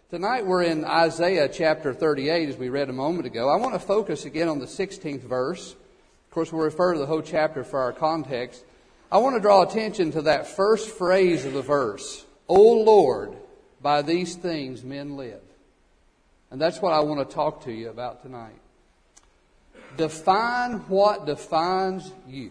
Tonight we're in Isaiah chapter 38, as we read a moment ago. I want to focus again on the 16th verse. Of course, we'll refer to the whole chapter for our context. I want to draw attention to that first phrase of the verse. O Lord, by these things men live. And that's what I want to talk to you about tonight. Define what defines you.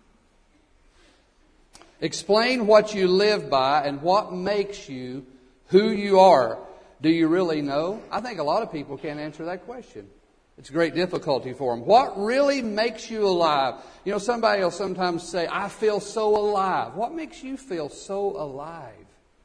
Explain what you live by and what makes you who you are. Do you really know? I think a lot of people can't answer that question. It's a great difficulty for them. What really makes you alive? You know, somebody will sometimes say, I feel so alive. What makes you feel so alive?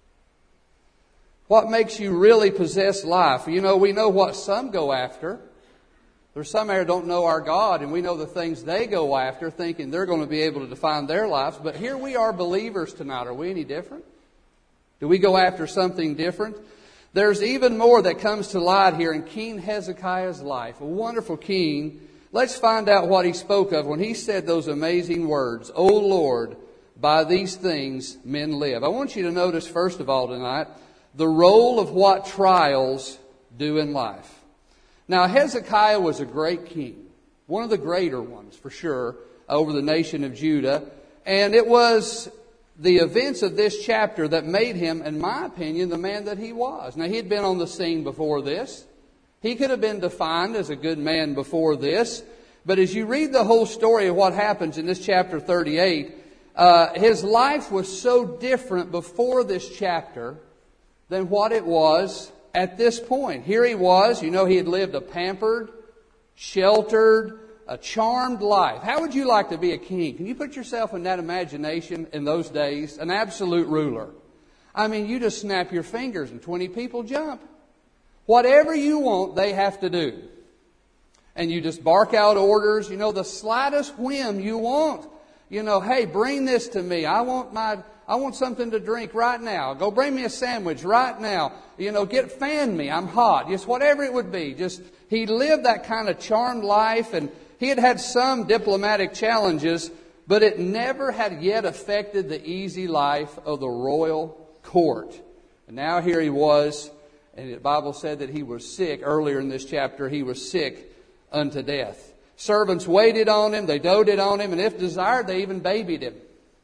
What makes you really possess life? You know, we know what some go after. There's some here who don't know our God, and we know the things they go after, thinking they're going to be able to define their lives. But here we are believers tonight. Are we any different? Do we go after something different? There's even more that comes to light here in King Hezekiah's life. A wonderful king. Let's find out what he spoke of when he said those amazing words. O Lord, by these things men live. I want you to notice, first of all tonight, the role of what trials do in life. Now, Hezekiah was a great king. One of the greater ones, for sure, over the nation of Judah. And it was the events of this chapter that made him, in my opinion, the man that he was. Now, he had been on the scene before this. He could have been defined as a good man before this. But as you read the whole story of what happens in this chapter 38, his life was so different before this chapter than what it was at this point. Here he was, you know, he had lived a pampered, sheltered, a charmed life. How would you like to be a king? Can you put yourself in that imagination in those days? An absolute ruler. I mean, you just snap your fingers and 20 people jump. Whatever you want, they have to do. And you just bark out orders, you know, the slightest whim you want. You know, hey, bring this to me. I want something to drink right now. Go bring me a sandwich right now. You know, fan me. I'm hot. Just whatever it would be. Just, he lived that kind of charmed life, and he had had some diplomatic challenges, but it never had yet affected the easy life of the royal court. And now here he was, and the Bible said that he was sick. Earlier in this chapter, he was sick unto death. Servants waited on him, they doted on him, and if desired, they even babied him.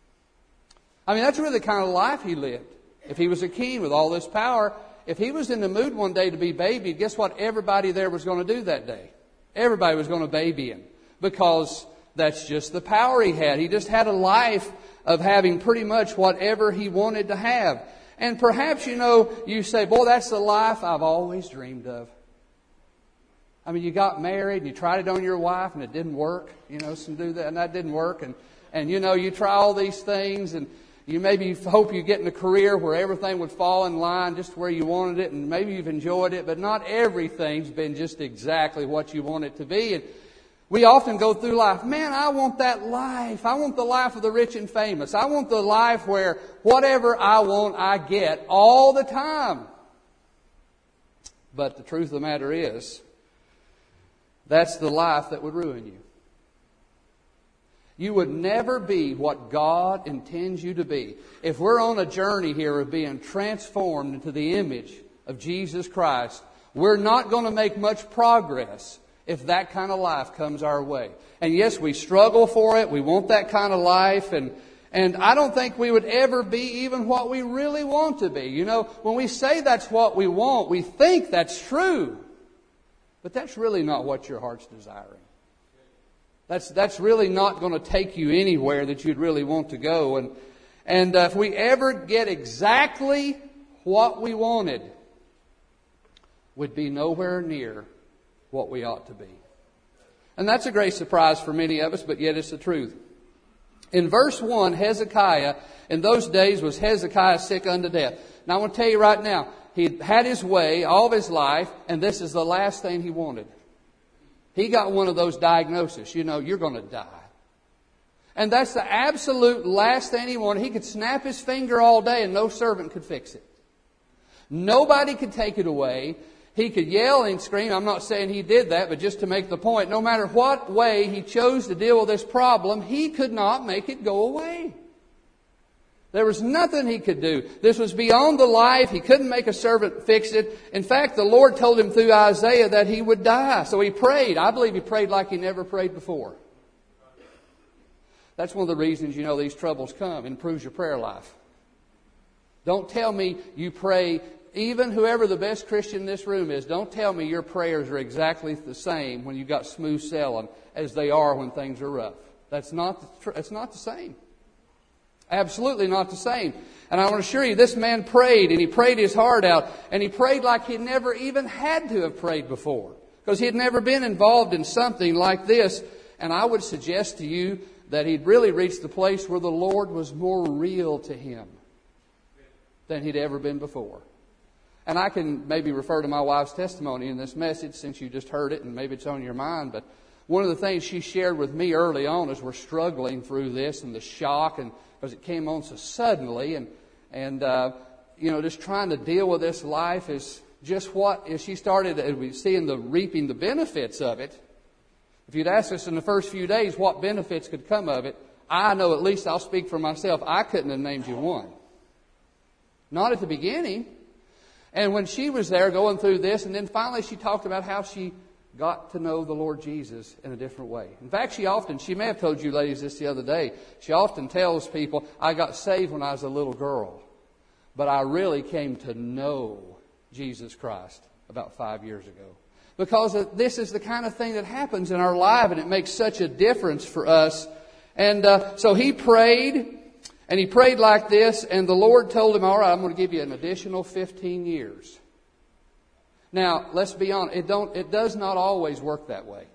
I mean, that's really the kind of life he lived. If he was a king with all this power, if he was in the mood one day to be babied, guess what everybody there was going to do that day? Everybody was going to baby him, because that's just the power he had. He just had a life of having pretty much whatever he wanted to have. And perhaps, you know, you say, boy, that's the life I've always dreamed of. I mean, you got married and you tried it on your wife and it didn't work. You know, some do that and that didn't work. And you know, you try all these things and you maybe hope you get in a career where everything would fall in line just where you wanted it, and maybe you've enjoyed it, but not everything's been just exactly what you want it to be. And we often go through life, man, I want that life. I want the life of the rich and famous. I want the life where whatever I want, I get all the time. But the truth of the matter is, that's the life that would ruin you. You would never be what God intends you to be. If we're on a journey here of being transformed into the image of Jesus Christ, we're not going to make much progress if that kind of life comes our way. And yes, we struggle for it. We want that kind of life. And I don't think we would ever be even what we really want to be. You know, when we say that's what we want, we think that's true. But that's really not what your heart's desiring. That's really not going to take you anywhere that you'd really want to go. And if we ever get exactly what we wanted, we'd be nowhere near what we ought to be. And that's a great surprise for many of us, but yet it's the truth. In verse 1, Hezekiah, in those days was Hezekiah sick unto death. Now I want to tell you right now, he had his way all of his life, and this is the last thing he wanted. He got one of those diagnoses, you know, you're going to die. And that's the absolute last thing he wanted. He could snap his finger all day and no servant could fix it. Nobody could take it away. He could yell and scream. I'm not saying he did that, but just to make the point, no matter what way he chose to deal with this problem, he could not make it go away. There was nothing he could do. This was beyond the life. He couldn't make a servant fix it. In fact, the Lord told him through Isaiah that he would die. So he prayed. I believe he prayed like he never prayed before. That's one of the reasons these troubles come. It improves your prayer life. Don't tell me you pray, even whoever the best Christian in this room is, don't tell me your prayers are exactly the same when you've got smooth sailing as they are when things are rough. That's not the same. Absolutely not the same. And I want to assure you, this man prayed, and he prayed his heart out, and he prayed like he never even had to have prayed before, because he had never been involved in something like this. And I would suggest to you that he'd really reached the place where the Lord was more real to him than he'd ever been before. And I can maybe refer to my wife's testimony in this message, since you just heard it and maybe it's on your mind. But one of the things she shared with me early on as we're struggling through this and the shock, and because it came on so suddenly, and just trying to deal with this life, is just what, as she started seeing reaping the benefits of it. If you'd asked us in the first few days what benefits could come of it, I know, at least I'll speak for myself, I couldn't have named you one. Not at the beginning. And when she was there going through this, and then finally she talked about how she got to know the Lord Jesus in a different way. In fact, she may have told you ladies this the other day, she often tells people, I got saved when I was a little girl, but I really came to know Jesus Christ about 5 years ago. Because this is the kind of thing that happens in our life, and it makes such a difference for us. And so he prayed, and he prayed like this, and the Lord told him, all right, I'm going to give you an additional 15 years. Now, let's be honest, it does not always work that way.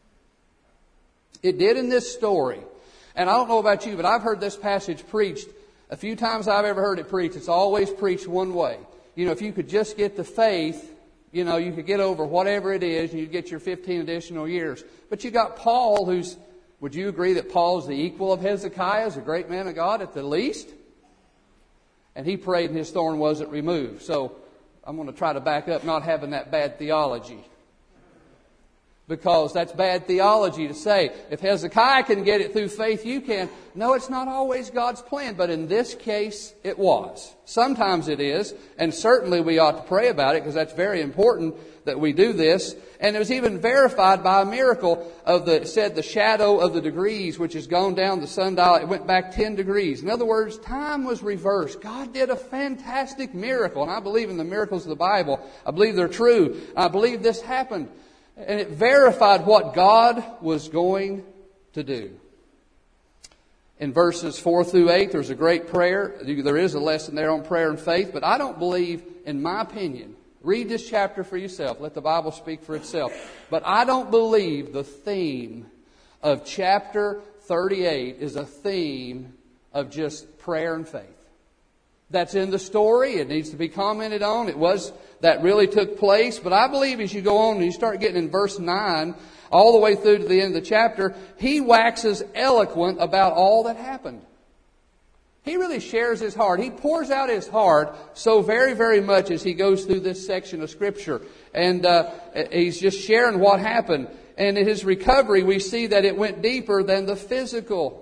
It did in this story. And I don't know about you, but I've heard this passage preached a few times I've ever heard it preached. It's always preached one way. If you could just get the faith, you could get over whatever it is, and you'd get your 15 additional years. But you got Paul, would you agree that Paul's the equal of Hezekiah as a great man of God at the least? And he prayed and his thorn wasn't removed. So I'm going to try to back up not having that bad theology. Because that's bad theology to say, if Hezekiah can get it through faith, you can. No, it's not always God's plan, but in this case, it was. Sometimes it is, and certainly we ought to pray about it, because that's very important that we do this. And it was even verified by a miracle it said the shadow of the degrees, which has gone down the sundial, it went back 10 degrees. In other words, time was reversed. God did a fantastic miracle, and I believe in the miracles of the Bible. I believe they're true. I believe this happened. And it verified what God was going to do. In verses 4 through 8, there's a great prayer. There is a lesson there on prayer and faith. But I don't believe, in my opinion, read this chapter for yourself. Let the Bible speak for itself. But I don't believe the theme of chapter 38 is a theme of just prayer and faith. That's in the story. It needs to be commented on. That really took place. But I believe as you go on and you start getting in verse 9, all the way through to the end of the chapter, he waxes eloquent about all that happened. He really shares his heart. He pours out his heart so very, very much as he goes through this section of Scripture. And he's just sharing what happened. And in his recovery, we see that it went deeper than the physical.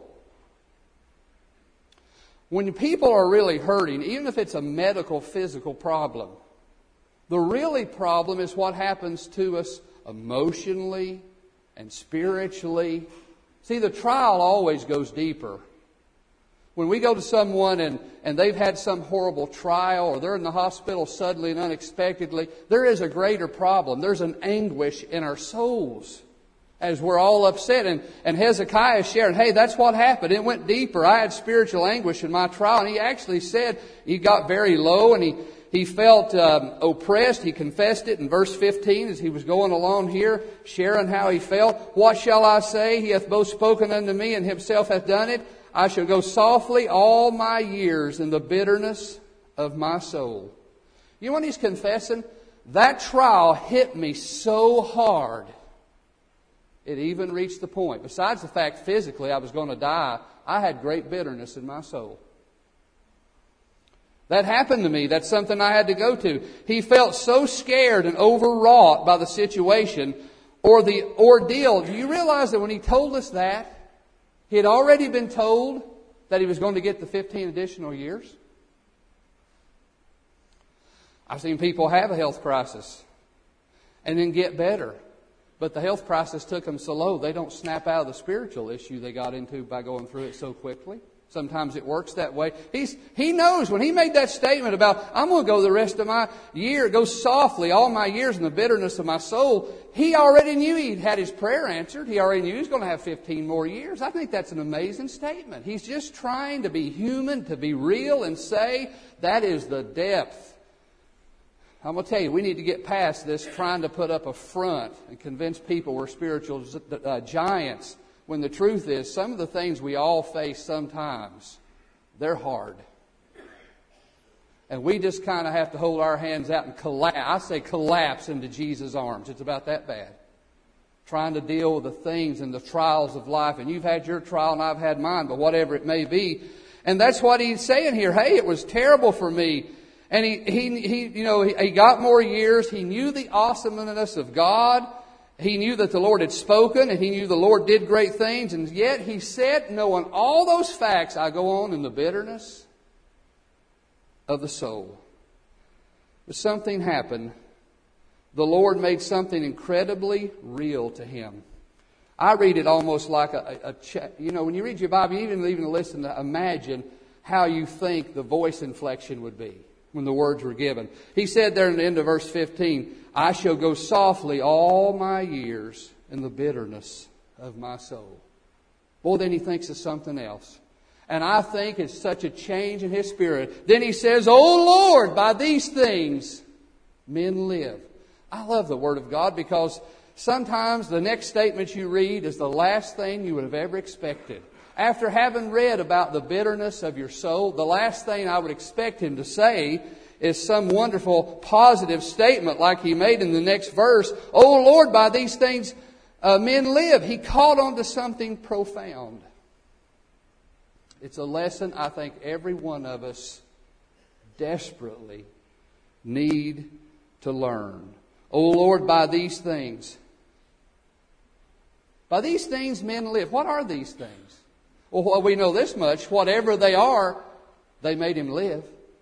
When people are really hurting, even if it's a medical, physical problem, the really problem is what happens to us emotionally and spiritually. See, the trial always goes deeper. When we go to someone and they've had some horrible trial, or they're in the hospital suddenly and unexpectedly, there is a greater problem. There's an anguish in our souls as we're all upset. And Hezekiah shared, hey, that's what happened. It went deeper. I had spiritual anguish in my trial. And he actually said he got very low and he felt oppressed. He confessed it in verse 15 as he was going along here, sharing how he felt. What shall I say? He hath both spoken unto me, and himself hath done it. I shall go softly all my years in the bitterness of my soul. You know what he's confessing? That trial hit me so hard, it even reached the point, besides the fact physically I was going to die, I had great bitterness in my soul. That happened to me. That's something I had to go to. He felt so scared and overwrought by the situation or the ordeal. Do you realize that when he told us that, he had already been told that he was going to get the 15 additional years? I've seen people have a health crisis and then get better. But the health crisis took them so low, they don't snap out of the spiritual issue they got into by going through it so quickly. Sometimes it works that way. He knows when he made that statement about, I'm going to go the rest of my year, go softly all my years in the bitterness of my soul. He already knew he'd had his prayer answered. He already knew he was going to have 15 more years. I think that's an amazing statement. He's just trying to be human, to be real, and say that is the depth. I'm going to tell you, we need to get past this trying to put up a front and convince people we're spiritual giants. When the truth is, some of the things we all face sometimes, they're hard. And we just kind of have to hold our hands out and collapse into Jesus' arms. It's about that bad. Trying to deal with the things and the trials of life. And you've had your trial and I've had mine, but whatever it may be. And that's what he's saying here. Hey, it was terrible for me. And he got more years. He knew the awesomeness of God. He knew that the Lord had spoken, and he knew the Lord did great things. And yet he said, knowing all those facts, I go on in the bitterness of the soul. But something happened. The Lord made something incredibly real to him. I read it almost like when you read your Bible, you even listen to imagine how you think the voice inflection would be when the words were given. He said there in the end of verse 15, I shall go softly all my years in the bitterness of my soul. Boy, then he thinks of something else. And I think it's such a change in his spirit. Then he says, O Lord, by these things men live. I love the Word of God because sometimes the next statement you read is the last thing you would have ever expected. After having read about the bitterness of your soul, the last thing I would expect him to say is some wonderful positive statement like he made in the next verse. Oh Lord, by these things men live. He caught on to something profound. It's a lesson I think every one of us desperately need to learn. Oh Lord, by these things. By these things men live. What are these things? Well, we know this much. Whatever they are, they made him live.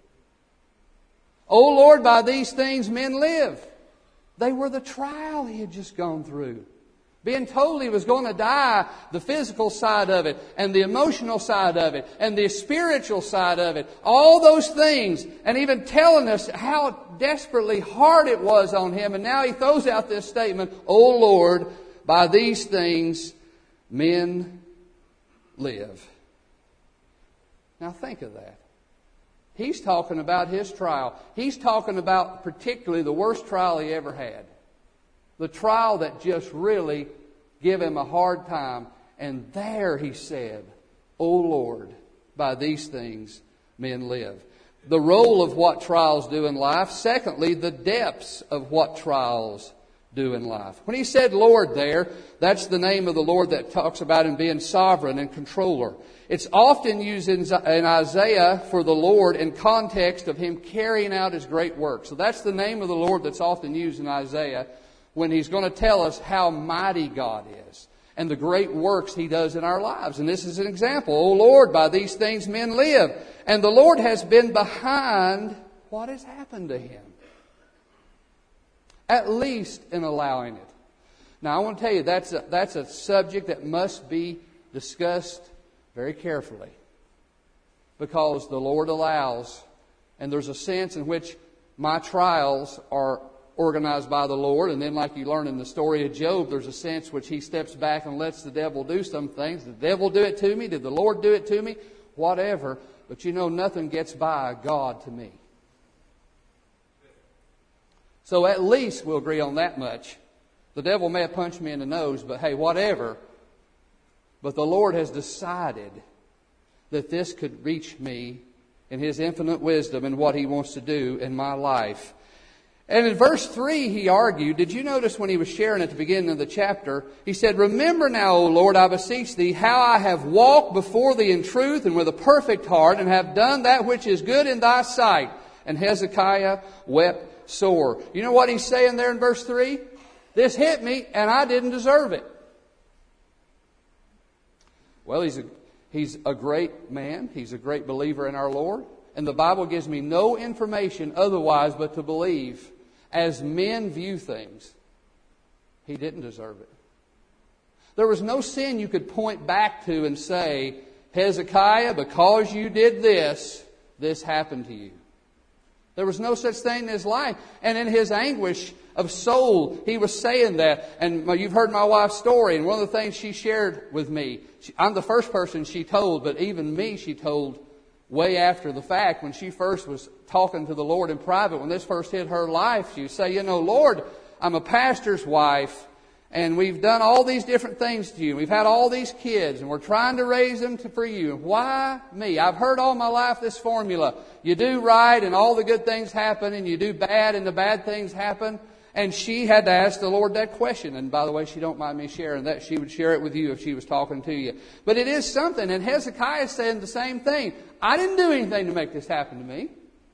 Oh Lord, by these things men live. They were the trial he had just gone through. Being told he was going to die, the physical side of it, and the emotional side of it, and the spiritual side of it. All those things, and even telling us how desperately hard it was on him. And now he throws out this statement, Oh Lord, by these things men live. Now think of that. He's talking about his trial. He's talking about particularly the worst trial he ever had. The trial that just really gave him a hard time. And there he said, O Lord, by these things men live. The role of what trials do in life. Secondly, the depths of what trials do in life. When he said Lord there, that's the name of the Lord that talks about him being sovereign and controller. It's often used in Isaiah for the Lord in context of him carrying out his great work. So that's the name of the Lord that's often used in Isaiah when he's going to tell us how mighty God is and the great works he does in our lives. And this is an example. O Lord, by these things men live. And the Lord has been behind what has happened to him. At least in allowing it. Now I want to tell you that's a subject that must be discussed very carefully. Because the Lord allows, and there's a sense in which my trials are organized by the Lord. And then like you learn in the story of Job, there's a sense which he steps back and lets the devil do some things. Did the devil do it to me? Did the Lord do it to me? Whatever. But you know, nothing gets by God to me. So at least we'll agree on that much. The devil may have punched me in the nose, but hey, whatever. But the Lord has decided that this could reach me in His infinite wisdom and what He wants to do in my life. And in verse 3 he argued, did you notice when he was sharing at the beginning of the chapter, he said, Remember now, O Lord, I beseech Thee, how I have walked before Thee in truth and with a perfect heart, and have done that which is good in Thy sight. And Hezekiah wept sore. You know what he's saying there in verse 3? This hit me and I didn't deserve it. Well, He's a great man. He's a great believer in our Lord. And the Bible gives me no information otherwise but to believe, as men view things, he didn't deserve it. There was no sin you could point back to and say, Hezekiah, because you did this, this happened to you. There was no such thing in his life. And in his anguish of soul, he was saying that. And you've heard my wife's story. And one of the things she shared with me, I'm the first person she told, but even me she told way after the fact, when she first was talking to the Lord in private, when this first hit her life, she would say, you know, Lord, I'm a pastor's wife, and we've done all these different things to you. We've had all these kids, and we're trying to raise them for you. Why me? I've heard all my life this formula. You do right, and all the good things happen, and you do bad, and the bad things happen. And she had to ask the Lord that question. And by the way, she don't mind me sharing that. She would share it with you if she was talking to you. But it is something. And Hezekiah said the same thing. I didn't do anything to make this happen to me.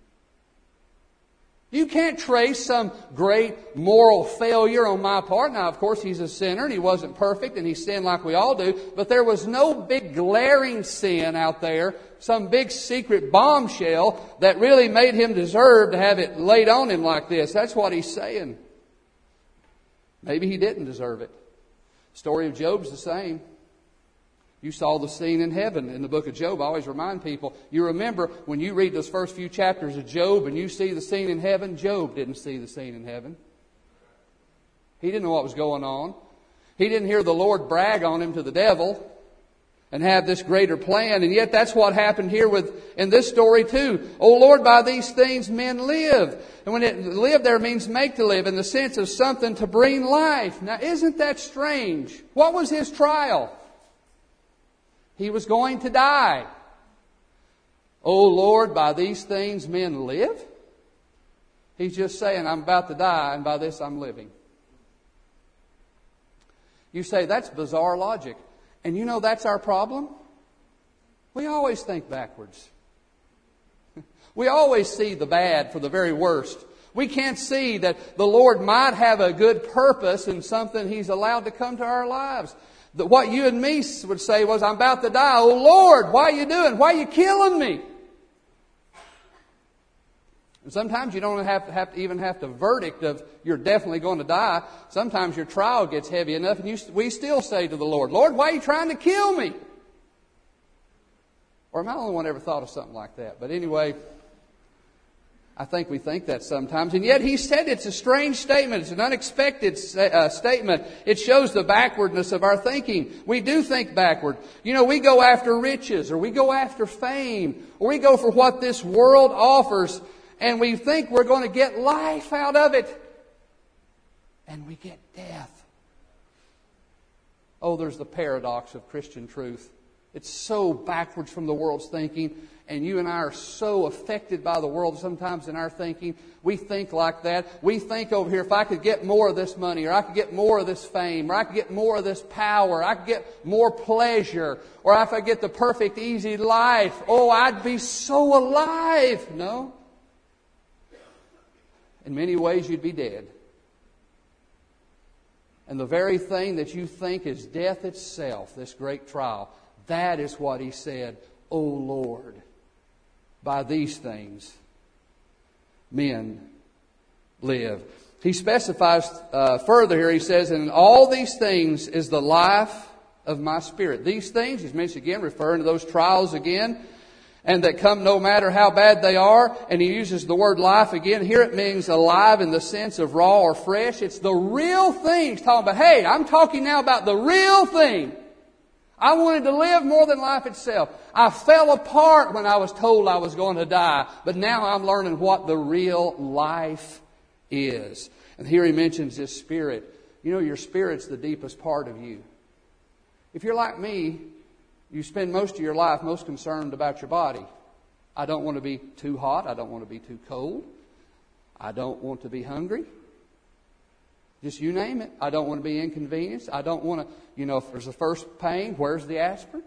You can't trace some great moral failure on my part. Now, of course, he's a sinner and he wasn't perfect and he sinned like we all do. But there was no big glaring sin out there, some big secret bombshell that really made him deserve to have it laid on him like this. That's what he's saying. Maybe he didn't deserve it. The story of Job's the same. You saw the scene in heaven in the book of Job. I always remind people, you remember when you read those first few chapters of Job and you see the scene in heaven, Job didn't see the scene in heaven. He didn't know what was going on. He didn't hear the Lord brag on him to the devil and have this greater plan. And yet that's what happened here in this story too. Oh Lord, by these things men live. And when it live there means make to live in the sense of something to bring life. Now isn't that strange? What was his trial? He was going to die. Oh Lord, by these things men live? He's just saying, I'm about to die, and by this I'm living. You say, that's bizarre logic. And you know that's our problem? We always think backwards. We always see the bad for the very worst. We can't see that the Lord might have a good purpose in something He's allowed to come to our lives. That what you and me would say was, I'm about to die. Oh Lord, why are you doing? Why are you killing me? And sometimes you don't have to verdict of you're definitely going to die. Sometimes your trial gets heavy enough and we still say to the Lord, Lord, why are you trying to kill me? Or am I the only one who ever thought of something like that? But anyway, I think we think that sometimes. And yet He said it's a strange statement. It's an unexpected statement. It shows the backwardness of our thinking. We do think backward. You know, we go after riches, or we go after fame, or we go for what this world offers, and we think we're going to get life out of it. And we get death. Oh, there's the paradox of Christian truth. It's so backwards from the world's thinking. And you and I are so affected by the world sometimes in our thinking. We think like that. We think over here, if I could get more of this money, or I could get more of this fame, or I could get more of this power, or I could get more pleasure, or if I get the perfect, easy life, oh, I'd be so alive. No. In many ways, you'd be dead. And the very thing that you think is death itself, this great trial, that is what He said, O Lord, by these things men live. He specifies further here, he says, and in all these things is the life of my spirit. These things, he's mentioned again, referring to those trials again, and that come no matter how bad they are. And he uses the word life again. Here it means alive in the sense of raw or fresh. It's the real thing. He's talking about, hey, I'm talking now about the real thing. I wanted to live more than life itself. I fell apart when I was told I was going to die. But now I'm learning what the real life is. And here he mentions his spirit. You know, your spirit's the deepest part of you. If you're like me, you spend most of your life most concerned about your body. I don't want to be too hot. I don't want to be too cold. I don't want to be hungry. Just you name it. I don't want to be inconvenienced. I don't want to, if there's a first pain, where's the aspirin?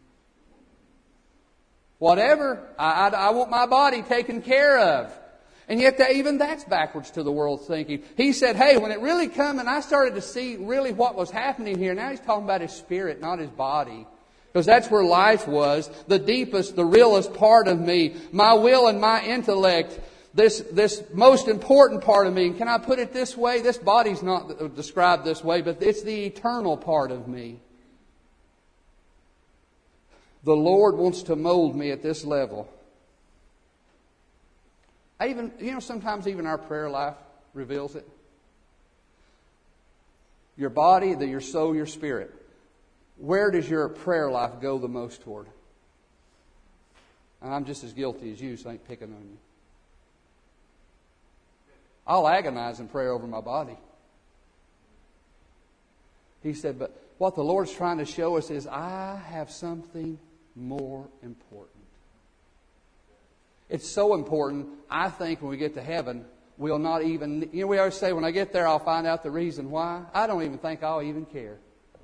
Whatever. I want my body taken care of. And yet even that's backwards to the world's thinking. He said, hey, when it really come, and I started to see really what was happening here. Now he's talking about his spirit, not his body. Because that's where life was, the deepest, the realest part of me, my will and my intellect, this most important part of me. And can I put it this way? This body's not described this way, but it's the eternal part of me. The Lord wants to mold me at this level. Sometimes even our prayer life reveals it. Your body, your soul, your spirit. Where does your prayer life go the most toward? And I'm just as guilty as you, so I ain't picking on you. I'll agonize and pray over my body. He said, but what the Lord's trying to show us is I have something more important. It's so important, I think when we get to heaven, we'll not even... we always say, when I get there, I'll find out the reason why. I don't even think I'll even care.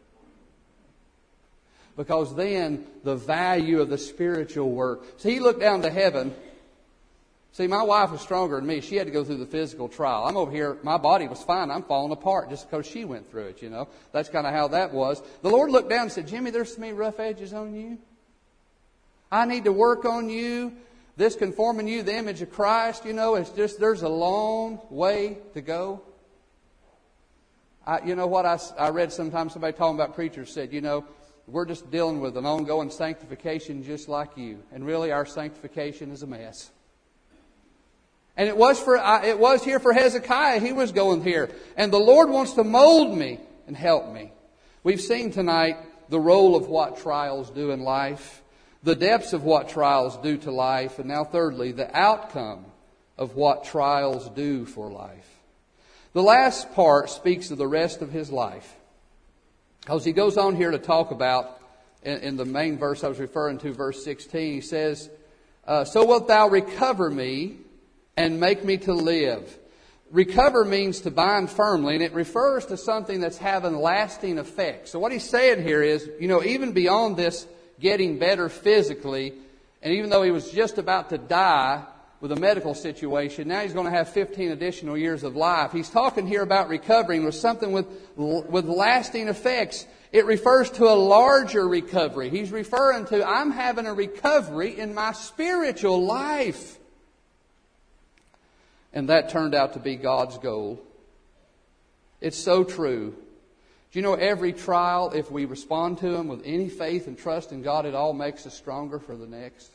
Because then the value of the spiritual work. See, he looked down to heaven. See, my wife was stronger than me. She had to go through the physical trial. I'm over here. My body was fine. I'm falling apart just because she went through it, That's kind of how that was. The Lord looked down and said, Jimmy, there's so many rough edges on you. I need to work on you. This conforming you, the image of Christ, it's just, there's a long way to go. I read sometimes somebody talking about preachers said, we're just dealing with an ongoing sanctification just like you. And really our sanctification is a mess. And it was here for Hezekiah. He was going here. And the Lord wants to mold me and help me. We've seen tonight the role of what trials do in life, the depths of what trials do to life, and now thirdly, the outcome of what trials do for life. The last part speaks of the rest of his life. Because he goes on here to talk about, in the main verse I was referring to, verse 16, he says, so wilt thou recover me and make me to live. Recover means to bind firmly, and it refers to something that's having lasting effects. So what he's saying here is, even beyond this getting better physically, and even though he was just about to die with a medical situation, now he's going to have 15 additional years of life. He's talking here about recovering with something with lasting effects. It refers to a larger recovery. He's referring to, I'm having a recovery in my spiritual life. And that turned out to be God's goal. It's so true. Do you know every trial, if we respond to them with any faith and trust in God, it all makes us stronger for the next?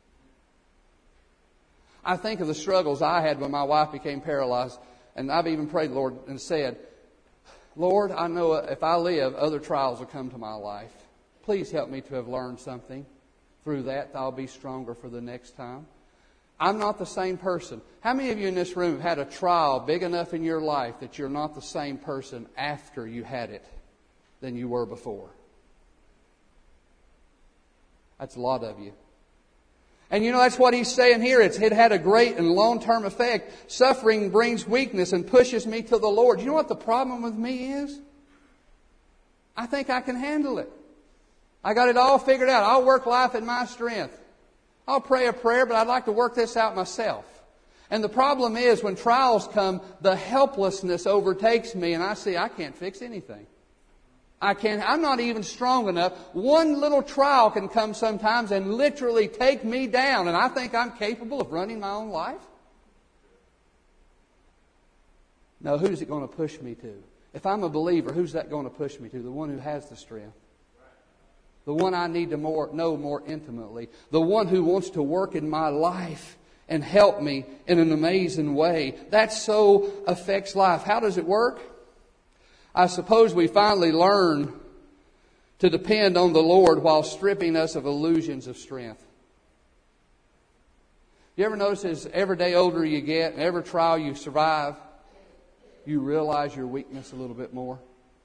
I think of the struggles I had when my wife became paralyzed, and I've even prayed, Lord, and said, Lord, I know if I live, other trials will come to my life. Please help me to have learned something through that I'll be stronger for the next time. I'm not the same person. How many of you in this room have had a trial big enough in your life that you're not the same person after you had it than you were before? That's a lot of you. And that's what he's saying here. It had a great and long-term effect. Suffering brings weakness and pushes me to the Lord. You know what the problem with me is? I think I can handle it. I got it all figured out. I'll work life in my strength. I'll pray a prayer, but I'd like to work this out myself. And the problem is when trials come, the helplessness overtakes me and I see I can't fix anything. I'm not even strong enough. One little trial can come sometimes and literally take me down, and I think I'm capable of running my own life. No, who's it going to push me to? If I'm a believer, who's that going to push me to? The one who has the strength. The one I need to know more intimately. The one who wants to work in my life and help me in an amazing way. That so affects life. How does it work? I suppose we finally learn to depend on the Lord while stripping us of illusions of strength. You ever notice as every day older you get, and every trial you survive, you realize your weakness a little bit more?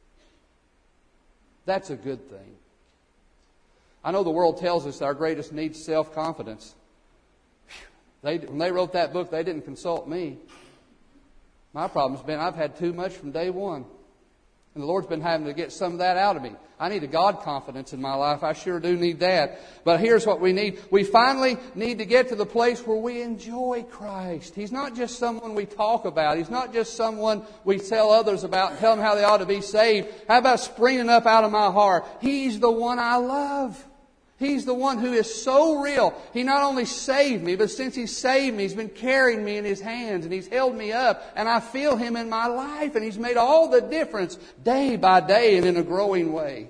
That's a good thing. I know the world tells us our greatest need is self-confidence. When they wrote that book, they didn't consult me. My problem's been I've had too much from day one. And the Lord's been having to get some of that out of me. I need a God confidence in my life. I sure do need that. But here's what we need. We finally need to get to the place where we enjoy Christ. He's not just someone we talk about. He's not just someone we tell others about and tell them how they ought to be saved. How about springing up out of my heart? He's the one I love. He's the one who is so real. He not only saved me, but since He saved me, He's been carrying me in His hands and He's held me up, and I feel Him in my life, and He's made all the difference day by day and in a growing way.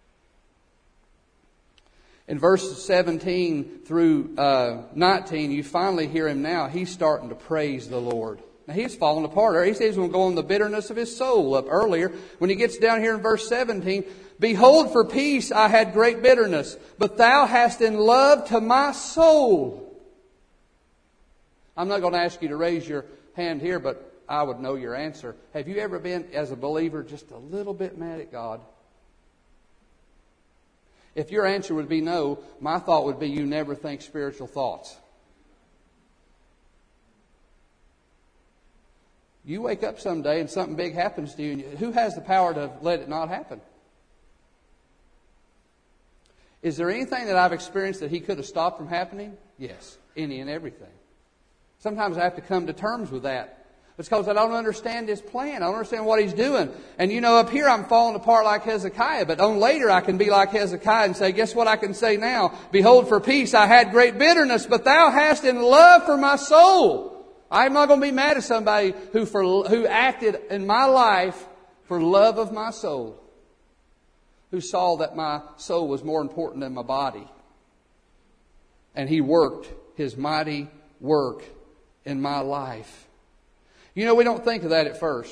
In verses 17 through 19, you finally hear him now. He's starting to praise the Lord. Now, he's fallen apart. He says he's going to go on the bitterness of his soul up earlier. When he gets down here in verse 17, Behold, for peace I had great bitterness, but Thou hast in love to my soul. I'm not going to ask you to raise your hand here, but I would know your answer. Have you ever been, as a believer, just a little bit mad at God? If your answer would be no, my thought would be you never think spiritual thoughts. You wake up someday and something big happens to you, and who has the power to let it not happen? Is there anything that I've experienced that He could have stopped from happening? Yes, any and everything. Sometimes I have to come to terms with that. It's because I don't understand His plan. I don't understand what He's doing. And up here I'm falling apart like Hezekiah. But on later I can be like Hezekiah and say, guess what I can say now? Behold, for peace I had great bitterness, but Thou hast in love for my soul. I'm not going to be mad at somebody who acted in my life for love of my soul. Who saw that my soul was more important than my body. And He worked His mighty work in my life. We don't think of that at first.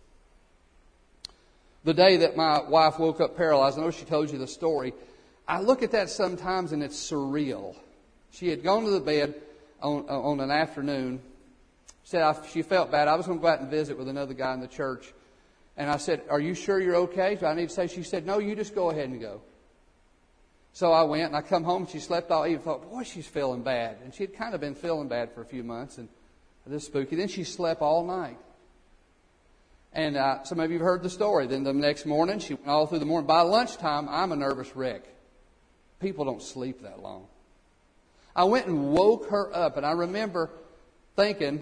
The day that my wife woke up paralyzed, I know she told you the story. I look at that sometimes and it's surreal. She had gone to the bed on an afternoon. Said she felt bad. I was going to go out and visit with another guy in the church. And I said, are you sure you're okay? Do I need to say? She said, no, you just go ahead and go. So I went and I come home and she slept all evening. I thought, boy, she's feeling bad. And she had kind of been feeling bad for a few months. And this spooky. Then she slept all night. And some of you have heard the story. Then the next morning, she went all through the morning. By lunchtime, I'm a nervous wreck. People don't sleep that long. I went and woke her up. And I remember thinking,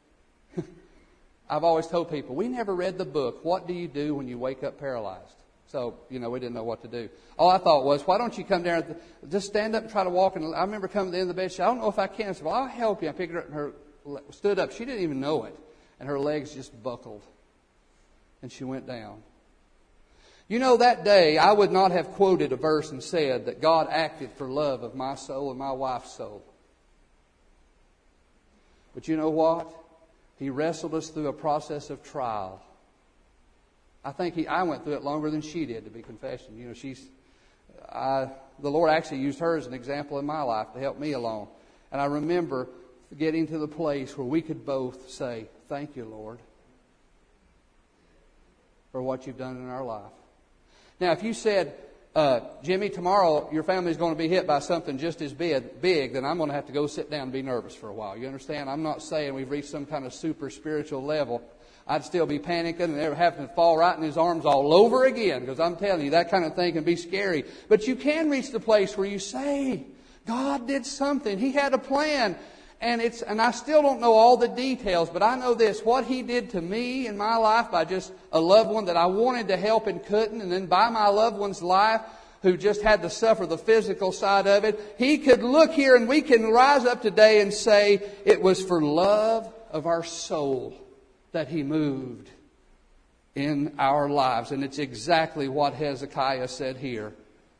I've always told people, we never read the book, What Do You Do When You Wake Up Paralyzed? So, we didn't know what to do. All I thought was, why don't you come down, just stand up and try to walk. And I remember coming to the end of the bed. She said, I don't know if I can. I said, well, I'll help you. I picked her up and her stood up. She didn't even know it. And her legs just buckled. And she went down. That day, I would not have quoted a verse and said that God acted for love of my soul and my wife's soul. But you know what? He wrestled us through a process of trial. I think I went through it longer than she did, to be confessing. The Lord actually used her as an example in my life to help me along. And I remember getting to the place where we could both say, thank you, Lord, for what You've done in our life. Now, if you said, Jimmy, tomorrow your family's going to be hit by something just as big, then I'm going to have to go sit down and be nervous for a while. You understand? I'm not saying we've reached some kind of super spiritual level. I'd still be panicking and ever having to fall right in His arms all over again, because I'm telling you, that kind of thing can be scary. But you can reach the place where you say, God did something. He had a plan. And I still don't know all the details, but I know this. What He did to me in my life by just a loved one that I wanted to help and couldn't, and then by my loved one's life who just had to suffer the physical side of it, He could look here and we can rise up today and say it was for love of our soul that He moved in our lives. And it's exactly what Hezekiah said here.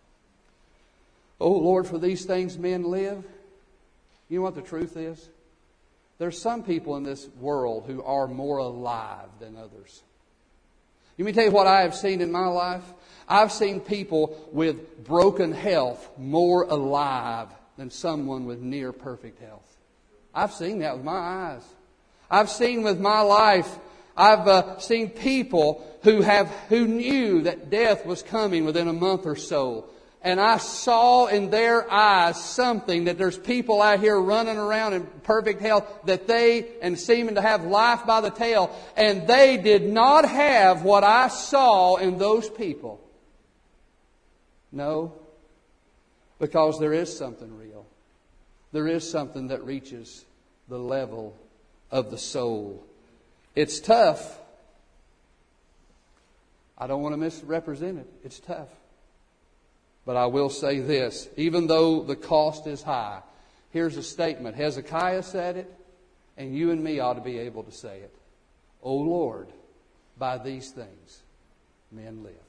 Oh Lord, for these things men live. You know what the truth is? There's some people in this world who are more alive than others. Let me tell you what I have seen in my life. I've seen people with broken health more alive than someone with near perfect health. I've seen that with my eyes. I've seen with my life, I've seen people who knew that death was coming within a month or so. And I saw in their eyes something, that there's people out here running around in perfect health and seeming to have life by the tail. And they did not have what I saw in those people. No, because there is something real. There is something that reaches the level of the soul. It's tough. I don't want to misrepresent it. It's tough. But I will say this, even though the cost is high, here's a statement. Hezekiah said it, and you and me ought to be able to say it. O Lord, by these things men live.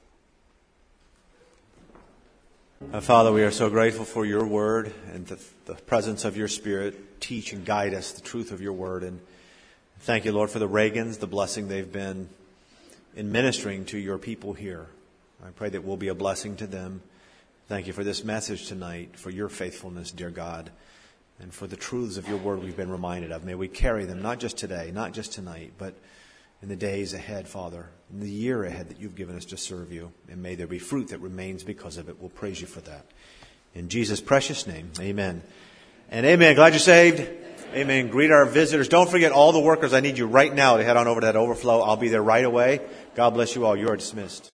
Father, we are so grateful for your word and the presence of your Spirit. Teach and guide us the truth of your word. And thank you, Lord, for the Reagans, the blessing they've been in ministering to your people here. I pray that we'll be a blessing to them. Thank you for this message tonight, for your faithfulness, dear God, and for the truths of your word we've been reminded of. May we carry them, not just today, not just tonight, but in the days ahead, Father, in the year ahead that you've given us to serve you. And may there be fruit that remains because of it. We'll praise you for that. In Jesus' precious name, amen. And amen. Glad you're saved. Amen. Greet our visitors. Don't forget all the workers. I need you right now to head on over to that overflow. I'll be there right away. God bless you all. You are dismissed.